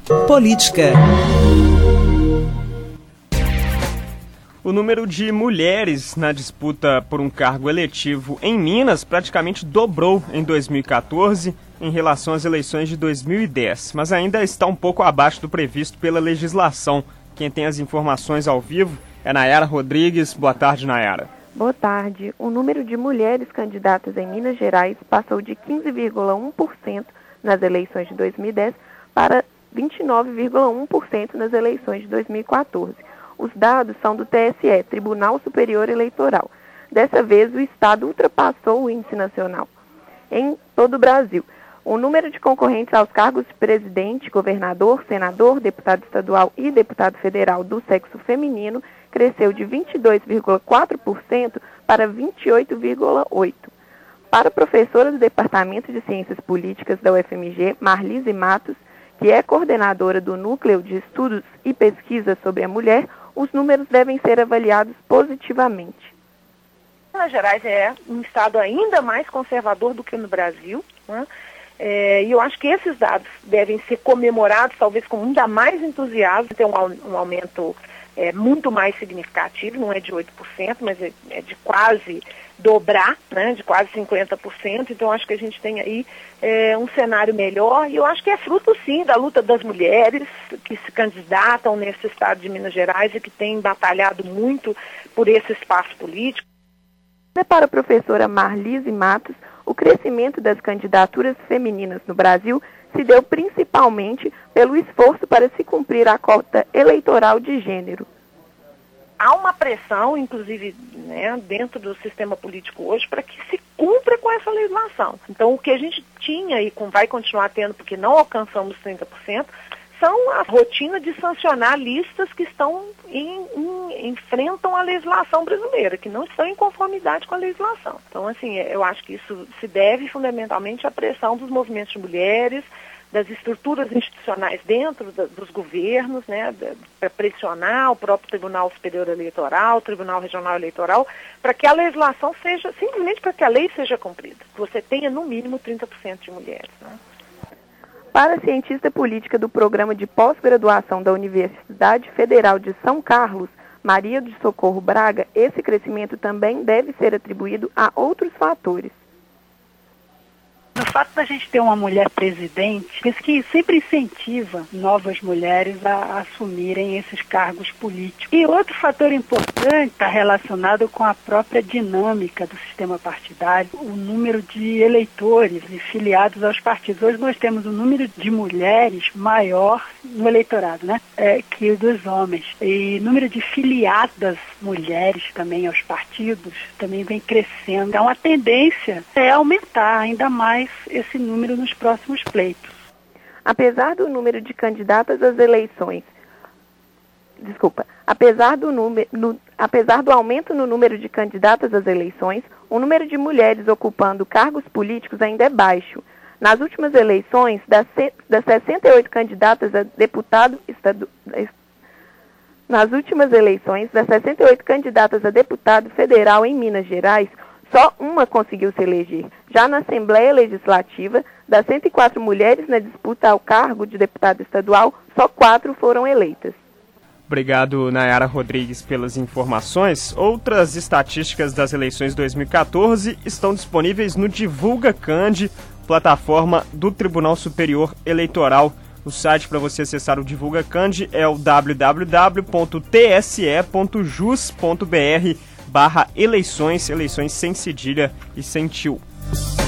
Política. O número de mulheres na disputa por um cargo eletivo em Minas praticamente dobrou em 2014 em relação às eleições de 2010, mas ainda está um pouco abaixo do previsto pela legislação. Quem tem as informações ao vivo é Nayara Rodrigues. Boa tarde, Nayara. Boa tarde. O número de mulheres candidatas em Minas Gerais passou de 15,1% nas eleições de 2010 para 29,1% nas eleições de 2014. Os dados são do TSE, Tribunal Superior Eleitoral. Dessa vez, o Estado ultrapassou o índice nacional. Em todo o Brasil, o número de concorrentes aos cargos de presidente, governador, senador, deputado estadual e deputado federal do sexo feminino cresceu de 22,4% para 28,8%. Para a professora do Departamento de Ciências Políticas da UFMG, Marlise Matos, que é coordenadora do Núcleo de Estudos e Pesquisa sobre a Mulher, os números devem ser avaliados positivamente. Minas Gerais é um estado ainda mais conservador do que no Brasil, né? E eu acho que esses dados devem ser comemorados, talvez com ainda mais entusiasmo, ter um aumento muito mais significativo, não é de 8%, mas é de quase dobrar, né, de quase 50%, então acho que a gente tem aí um cenário melhor, e eu acho que é fruto sim da luta das mulheres que se candidatam nesse estado de Minas Gerais e que têm batalhado muito por esse espaço político. Para a professora Marlise Matos, o crescimento das candidaturas femininas no Brasil se deu principalmente pelo esforço para se cumprir a cota eleitoral de gênero. Há uma pressão, inclusive, né, dentro do sistema político hoje, para que se cumpra com essa legislação. Então, o que a gente tinha e vai continuar tendo, porque não alcançamos 30%, são a rotina de sancionar listas que enfrentam a legislação brasileira, que não estão em conformidade com a legislação. Então, assim, eu acho que isso se deve fundamentalmente à pressão dos movimentos de mulheres, das estruturas institucionais dentro dos governos, né, para pressionar o próprio Tribunal Superior Eleitoral, o Tribunal Regional Eleitoral, para que a legislação seja, simplesmente para que a lei seja cumprida, que você tenha no mínimo 30% de mulheres, né? Para a cientista política do Programa de Pós-Graduação da Universidade Federal de São Carlos, Maria de Socorro Braga, esse crescimento também deve ser atribuído a outros fatores. O fato da gente ter uma mulher presidente, isso que sempre incentiva novas mulheres a assumirem esses cargos políticos. E outro fator importante está relacionado com a própria dinâmica do sistema partidário, o número de eleitores e filiados aos partidos. Hoje nós temos um número de mulheres maior no eleitorado, né, que o dos homens. E o número de filiadas mulheres também aos partidos também vem crescendo. Então a tendência é aumentar ainda mais esse número nos próximos pleitos. Apesar do número de candidatas às eleições, apesar do aumento no número de candidatas às eleições, o número de mulheres ocupando cargos políticos ainda é baixo. Nas últimas eleições, das 68 candidatas a deputado federal em Minas Gerais, só uma conseguiu se eleger. Já na Assembleia Legislativa, das 104 mulheres na disputa ao cargo de deputado estadual, só 4 foram eleitas. Obrigado, Nayara Rodrigues, pelas informações. Outras estatísticas das eleições 2014 estão disponíveis no Divulga Candi, plataforma do Tribunal Superior Eleitoral. O site para você acessar o Divulga Candi é o www.tse.jus.br/eleições, eleições sem cedilha e sem tio.